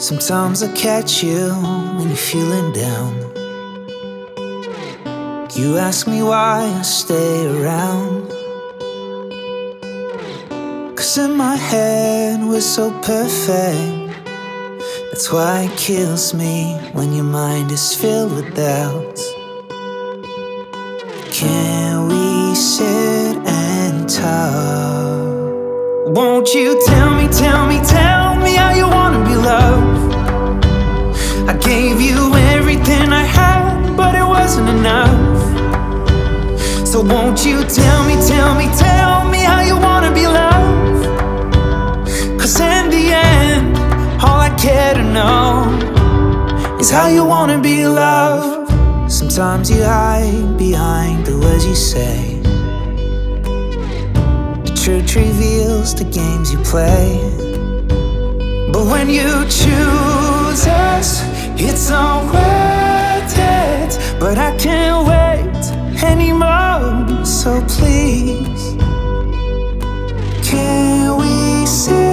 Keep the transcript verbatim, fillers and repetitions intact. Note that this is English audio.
Sometimes I catch you when you're feeling down. You ask me why I stay around. Cause in my head we're so perfect. That's why it kills me when your mind is filled with doubts. Can we sit and talk? Won't you tell me, tell me, tell me how you wanna be loved? I gave you everything I had, but it wasn't enough. So won't you tell me, tell me, tell me how you wanna be loved? Cause in the end, all I care to know is how you wanna be loved. Sometimes you hide behind the words you say. The truth reveals the games you play. But when you choose us, it's all worth it. But I can't wait anymore. So please, can we sit